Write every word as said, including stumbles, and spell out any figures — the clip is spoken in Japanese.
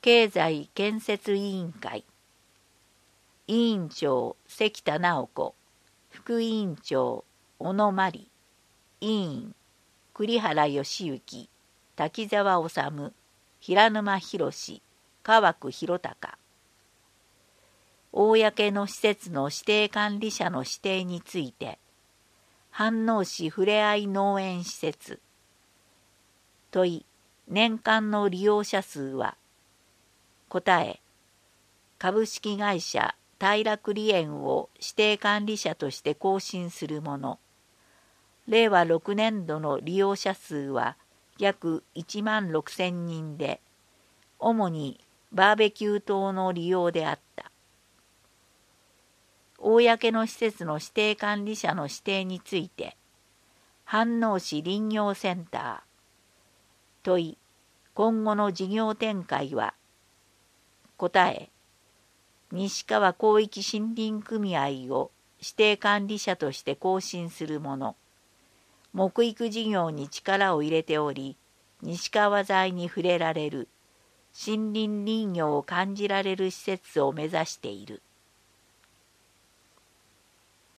経済建設委員会委員長関田直子、副委員長小野真理、委員栗原義行、滝沢治、平沼博、川久弘隆。公の施設の指定管理者の指定について、飯能市ふれあい農園施設。問い、年間の利用者数は。答え、株式会社大楽梨園を指定管理者として更新するもの。れいわろくねんどの利用者数は約いちまんろくせんにんで、主にバーベキュー棟の利用であった。公の施設の指定管理者の指定について、飯能市林業センター。問い、今後の事業展開は。答え、西川広域森林組合を指定管理者として更新するもの。木育事業に力を入れており、西川材に触れられる、森林林業を感じられる施設を目指している。